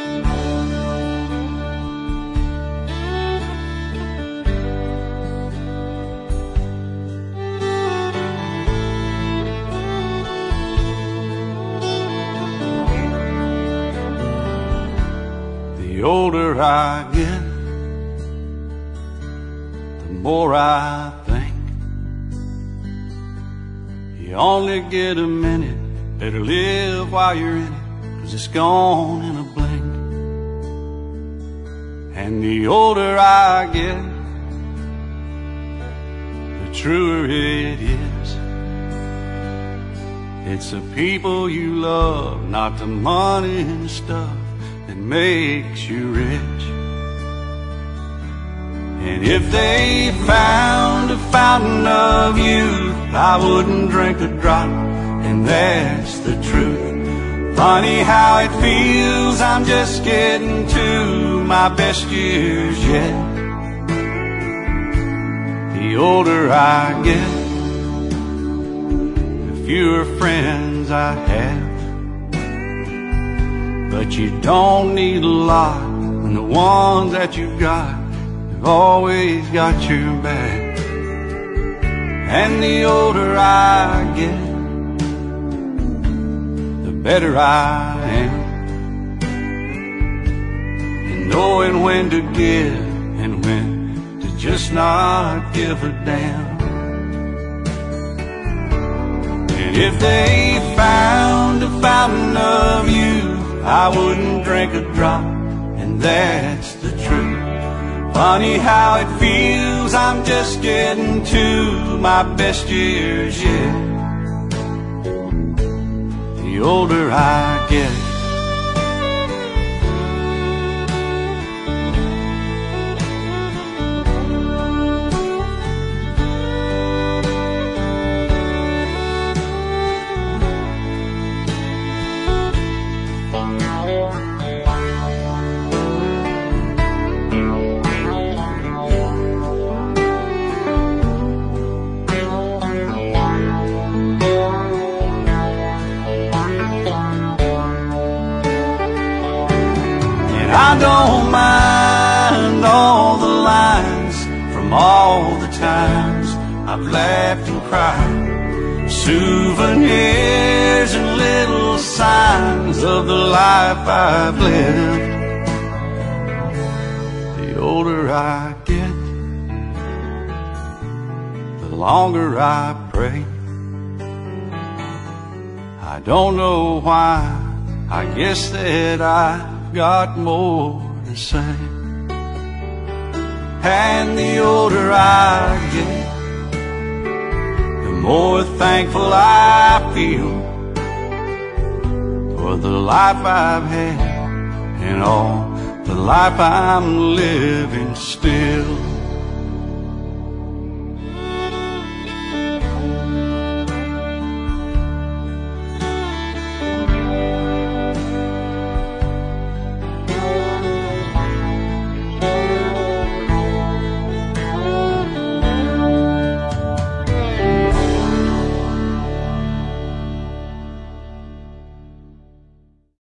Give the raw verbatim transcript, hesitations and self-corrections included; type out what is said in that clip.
The older I get, the more I think you only get a minute. Better live while you're in it, 'cause it's gone in a blink. And the older I get, the truer it is. It's the people you love, not the money and stuff, that makes you rich. And if they found a fountain of youth, I wouldn't drink a drop, and that's the truth. Funny how it feels, I'm just getting to my best years yet. The older I get, the fewer friends I have. But you don't need a lot when the ones that you've got have always got your back. And the older I get, the better I am in knowing when to give and when to just not give a damn. And if they found a fountain of youth, I wouldn't drink a drop, and that's the truth. Funny how it feels, I'm just getting to my best years yet. The older I get. I don't mind all the lines from all the times I've laughed and cried, souvenirs and little signs of the life I've lived. The older I get, the longer I pray. I don't know why, I guess that I got more to say. And the older I get, the more thankful I feel for the life I've had and all the life I'm living still.